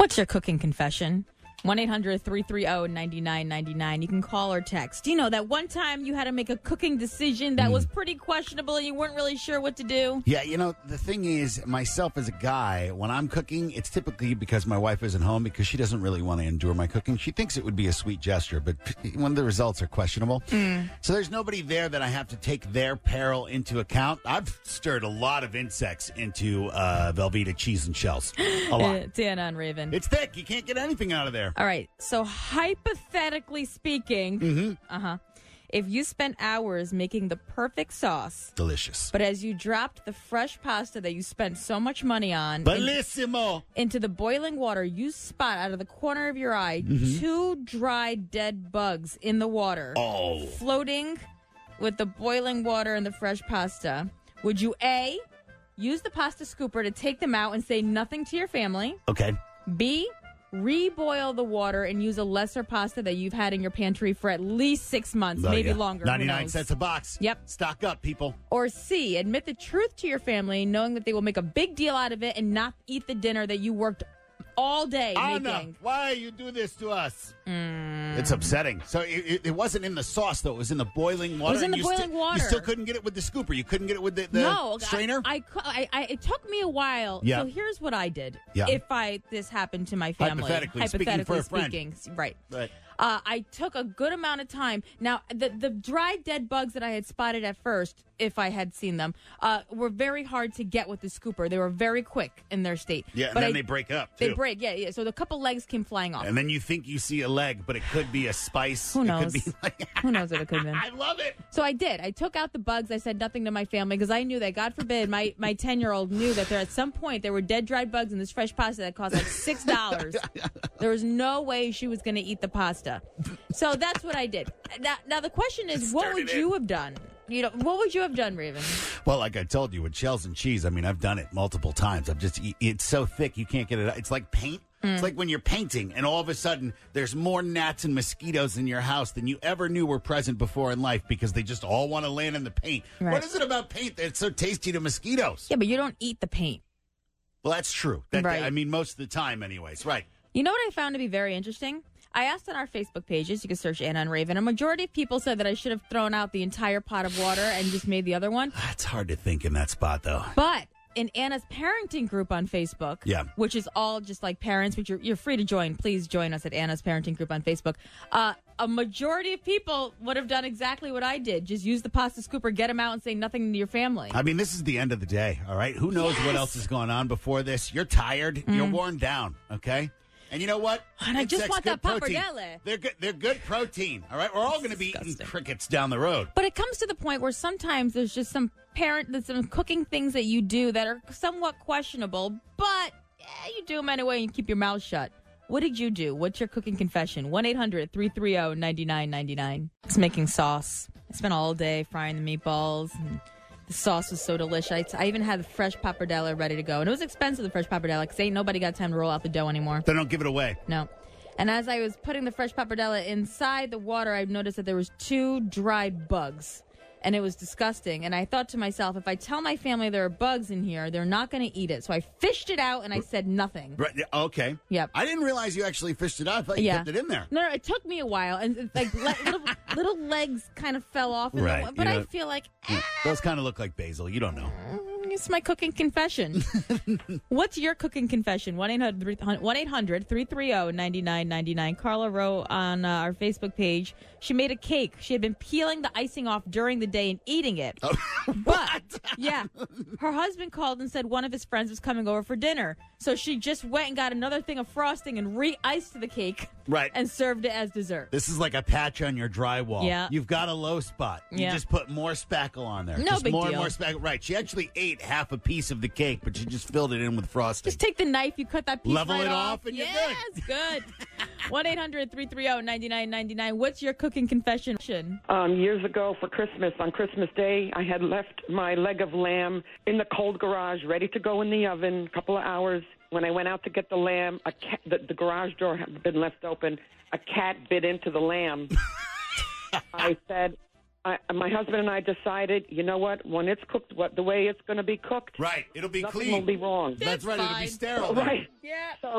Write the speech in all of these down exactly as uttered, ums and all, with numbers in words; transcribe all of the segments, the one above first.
What's your cooking confession? one eight hundred three three zero nine nine nine nine. You can call or text. You know, that one time you had to make a cooking decision that mm. was pretty questionable and you weren't really sure what to do? Yeah, you know, the thing is, myself as a guy, when I'm cooking, it's typically because my wife isn't home because she doesn't really want to endure my cooking. She thinks it would be a sweet gesture, but when the results are questionable. Mm. So there's nobody there that I have to take their peril into account. I've stirred a lot of insects into uh, Velveeta cheese and shells. A lot. It's Anna and Raven. It's thick. You can't get anything out of there. All right. So hypothetically speaking, mm-hmm. uh-huh, if you spent hours making the perfect sauce. Delicious. But as you dropped the fresh pasta that you spent so much money on. Bellissimo. In, into the boiling water, you spot out of the corner of your eye mm-hmm. two dried dead bugs in the water. Oh. Floating with the boiling water and the fresh pasta. Would you A, use the pasta scooper to take them out and say nothing to your family? Okay. B, reboil the water and use a lesser pasta that you've had in your pantry for at least six months, oh, maybe yeah. longer. ninety-nine cents a box. Yep. Stock up, people. Or C, admit the truth to your family, knowing that they will make a big deal out of it and not eat the dinner that you worked all day Anna, making. why you do this to us? Mm. It's upsetting. So it, it, it wasn't in the sauce, though. It was in the boiling water. It was in the you boiling sti- water. You still couldn't get it with the scooper. You couldn't get it with the, the no, strainer? I, I, I, it took me a while. Yeah. So here's what I did. Yeah. If I this happened to my family. Hypothetically, Hypothetically speaking, for a speaking. friend. Right. Right. Uh, I took a good amount of time. Now, the the dried dead bugs that I had spotted at first, if I had seen them, uh, were very hard to get with the scooper. They were very quick in their state. Yeah, and but then I, they break up, too. They break, yeah, yeah. So the couple legs came flying off. And then you think you see a leg, but it could be a spice. Who knows? It could be like Who knows what it could have been. I love it. So I did. I took out the bugs. I said nothing to my family because I knew that, God forbid, my my ten-year-old knew that there at some point there were dead dried bugs in this fresh pasta that cost like six dollars. There was no way she was going to eat the pasta. So that's what I did. Now, now the question is, what would you have done? You know, what would you have done, Raven? Well, like I told you, with shells and cheese, I mean, I've done it multiple times. I've just, it's so thick, you can't get it out. It's like paint. Mm. It's like when you're painting, and all of a sudden, there's more gnats and mosquitoes in your house than you ever knew were present before in life because they just all want to land in the paint. Right. What is it about paint that's so tasty to mosquitoes? Yeah, but you don't eat the paint. Well, that's true. That, right. I mean, most of the time, anyways. Right. You know what I found to be very interesting? I asked on our Facebook pages, you can search Anna and Raven, a majority of people said that I should have thrown out the entire pot of water and just made the other one. It's hard to think in that spot, though. But in Anna's parenting group on Facebook, yeah. which is all just like parents, which you're, you're free to join. Please join us at Anna's parenting group on Facebook. Uh, a majority of people would have done exactly what I did. Just use the pasta scooper, get them out, and say nothing to your family. I mean, this is the end of the day, all right? Who knows yes. what else is going on before this? You're tired. Mm. You're worn down, okay? And you know what? And I just want that pappardelle. They're good. They're good protein. All right, we're all going to be eating crickets down the road. But it comes to the point where sometimes there's just some parent, there's some cooking things that you do that are somewhat questionable, but yeah, you do them anyway and you keep your mouth shut. What did you do? What's your cooking confession? one eight hundred three three zero nine nine nine nine. It's making sauce. I spent all day frying the meatballs and the sauce was so delicious. I even had the fresh pappardelle ready to go. And it was expensive, the fresh pappardelle, because ain't nobody got time to roll out the dough anymore. They don't give it away. No. And as I was putting the fresh pappardelle inside the water, I noticed that there was two dry bugs. And it was disgusting. And I thought to myself, if I tell my family there are bugs in here, they're not going to eat it. So I fished it out and I said nothing. Right. Okay. Yep. I didn't realize you actually fished it out. I thought you yeah. kept it in there. No, no, it took me a while. And it's like le- little, little legs kind of fell off. In right. the, but you know, I feel like, yeah. ah, those kind of look like basil. You don't know. It's my cooking confession. What's your cooking confession? one eight hundred three three zero nine nine nine nine. Carla wrote on uh, our Facebook page, she made a cake. She had been peeling the icing off during the day and eating it. Oh, but, yeah, her husband called and said one of his friends was coming over for dinner. So she just went and got another thing of frosting and re-iced the cake. Right. And served it as dessert. This is like a patch on your drywall. Yeah. You've got a low spot. You yeah. just put more spackle on there. No just big more deal. and more spackle. Right. She actually ate half a piece of the cake, but she just filled it in with frosting. Just take the knife, you cut that piece Level right it off, off, and yes, you're good. one eight hundred three three zero nine nine nine nine. What's your cooking confession? Um, years ago for Christmas, on Christmas Day, I had left my leg of lamb in the cold garage, ready to go in the oven, a couple of hours. When I went out to get the lamb, a cat, the, the garage door had been left open. A cat bit into the lamb. I said, I, my husband and I decided, you know what? When it's cooked, what the way it's going to be cooked, right? It'll be nothing clean. will be wrong. That's, That's right. Fine. It'll be sterile. Right. Yeah. So,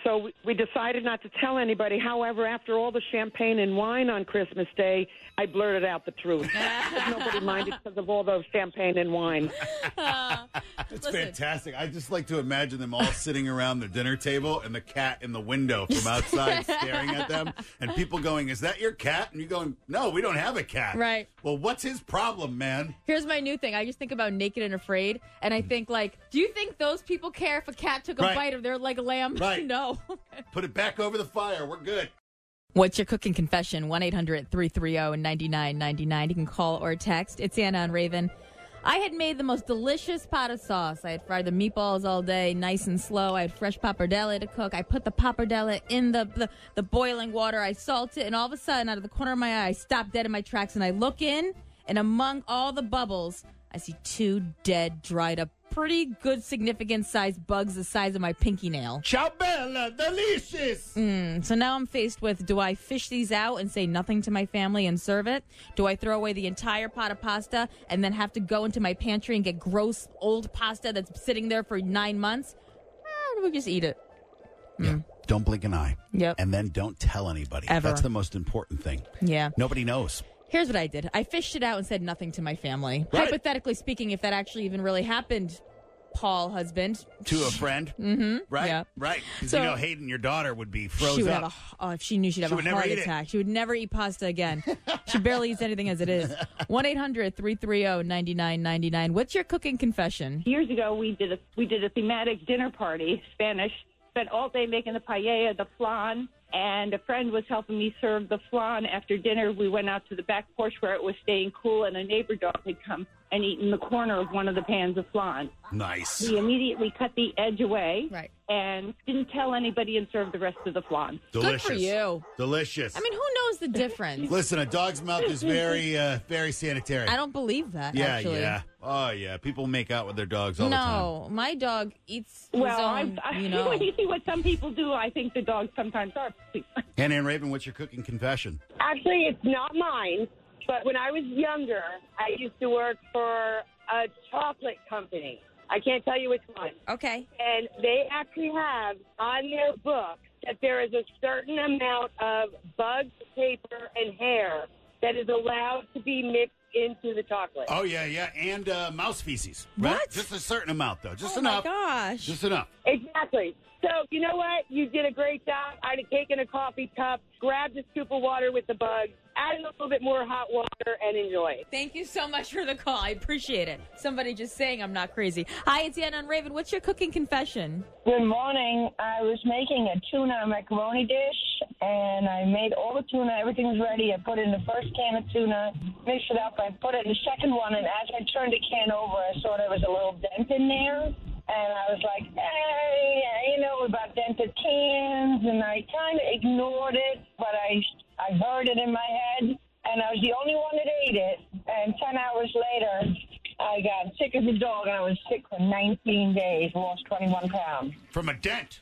so we- we decided not to tell anybody. However, after all the champagne and wine on Christmas Day, I blurted out the truth. But nobody minded because of all those champagne and wine. Uh, It's listen, fantastic. I just like to imagine them all sitting around the dinner table and the cat in the window from outside staring at them, and people going, "Is that your cat?" And you going, "No, we don't have a cat." Right. Well, what's his problem, man? Here's my new thing. I just think about Naked and Afraid, and I think, like, do you think those people care if a cat took a Right. bite of their leg of lamb? Right. No. Put it back over the fire. We're good. What's your cooking confession? one eight hundred three three zero nine nine nine nine. You can call or text. It's Anna and Raven. I had made the most delicious pot of sauce. I had fried the meatballs all day, nice and slow. I had fresh pappardelle to cook. I put the pappardelle in the, the, the boiling water. I salt it, and all of a sudden, out of the corner of my eye, I stop dead in my tracks, and I look in, and among all the bubbles, I see two dead, dried up, pretty good, significant-sized bugs the size of my pinky nail. Ciao, Bella. Delicious. Mm, so now I'm faced with, do I fish these out and say nothing to my family and serve it? Do I throw away the entire pot of pasta and then have to go into my pantry and get gross old pasta that's sitting there for nine months? Or do we just eat it? Yeah. Don't blink an eye. Yep. And then don't tell anybody. Ever. That's the most important thing. Yeah. Nobody knows. Here's what I did. I fished it out and said nothing to my family. Right. Hypothetically speaking, if that actually even really happened, Paul, husband. To a friend? Mm-hmm. Right? Yeah. Right. Because So- you know Hayden, your daughter, would be froze She would up. have a, oh, if she knew she'd have She a would never heart eat it. attack. She would never eat pasta again. She barely eats anything as it is. one eight hundred three three zero nine nine nine nine. What's your cooking confession? Years ago, we did a we did a thematic dinner party, Spanish. Spent all day making the paella, the flan, and a friend was helping me serve the flan. After dinner, we went out to the back porch where it was staying cool, and a neighbor dog had come and eaten the corner of one of the pans of flan. Nice. We immediately cut the edge away Right. and didn't tell anybody and served the rest of the flan. Delicious. Good for you. Delicious. I mean, who knows the difference? Listen, a dog's mouth is very, uh, very sanitary. I don't believe that, Yeah, actually. yeah. Oh, yeah. People make out with their dogs all the time. No, my dog eats his Well, own, I, I, you know. when you see what some people do, I think the dogs sometimes are. Hannah and Raven, what's your cooking confession? Actually, it's not mine, but when I was younger, I used to work for a chocolate company. I can't tell you which one. Okay. And they actually have on their books that there is a certain amount of bug paper and hair that is allowed to be mixed into the chocolate. Oh, yeah, yeah. And uh, mouse feces. Right? What? Just a certain amount, though. Just Oh, enough. my gosh. Just enough. Exactly. So, you know what? You did a great job. I'd have taken a coffee cup, grabbed a scoop of water with the bug, added a little bit more hot water, and enjoy. Thank you so much for the call. I appreciate it. Somebody just saying I'm not crazy. Hi, it's Anna and Raven. What's your cooking confession? Good morning. I was making a tuna macaroni dish, and I made all the tuna. Everything was ready. I put in the first can of tuna, mixed it up. I put it in the second one, and as I turned the can over, I saw there was a little dent in there. And I was like, hey, you know, about dented cans, and I kind of ignored it, but I, I heard it in my head, and I was the only one that ate it. And ten hours later, I got sick as a dog, and I was sick for nineteen days, lost twenty-one pounds. From a dent.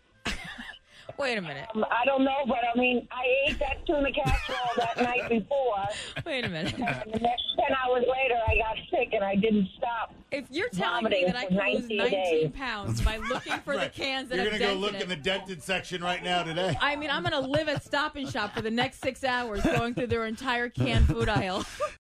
Wait a minute. Um, I don't know, but I mean, I ate that tuna casserole that night before, Wait a minute. and the next ten hours later, I got sick, and I didn't stop. If you're telling me Vomiting that I for can lose nineteen nineteen days. pounds by looking for Right. the cans that You're have going to go dents look in in it, the dented section right now today. I mean, I'm going to live at Stop and Shop for the next six hours going through their entire canned food aisle.